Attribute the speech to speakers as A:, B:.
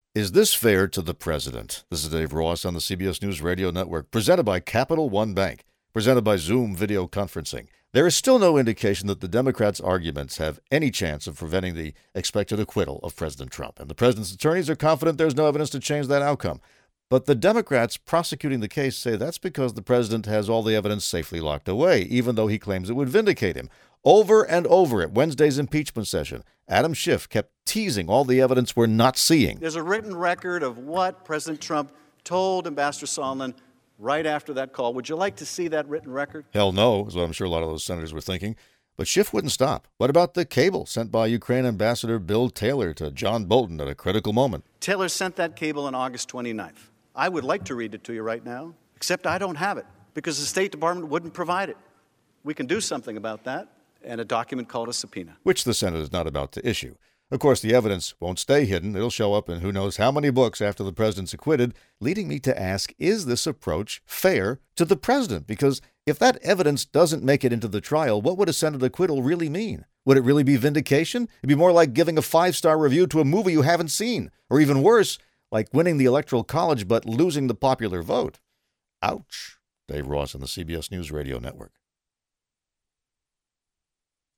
A: Is this fair to the president? This is Dave Ross on the CBS News Radio Network, presented by Capital One Bank, presented by Zoom Video Conferencing. There is still no indication that the Democrats' arguments have any chance of preventing the expected acquittal of President Trump, and the president's attorneys are confident there's no evidence to change that outcome. But the Democrats prosecuting the case say that's because the president has all the evidence safely locked away, even though he claims it would vindicate him. Over and over at Wednesday's impeachment session, Adam Schiff kept teasing all the evidence we're not seeing.
B: There's a written record of what President Trump told Ambassador Sondland right after that call. Would you like to see that written record?
A: Hell no, is what I'm sure a lot of those senators were thinking. But Schiff wouldn't stop. What about the cable sent by Ukraine Ambassador Bill Taylor to John Bolton at a critical moment?
B: Taylor sent that cable on August 29th. I would like to read it to you right now, except I don't have it because the State Department wouldn't provide it. We can do something about that, and a document called a subpoena,
A: which the Senate is not about to issue. Of course, the evidence won't stay hidden. It'll show up in who knows how many books after the president's acquitted, leading me to ask, is this approach fair to the president? Because if that evidence doesn't make it into the trial, what would a Senate acquittal really mean? Would it really be vindication? It'd be more like giving a 5-star review to a movie you haven't seen, or even worse, like winning the Electoral College but losing the popular vote. Ouch. Dave Ross on the CBS News Radio Network.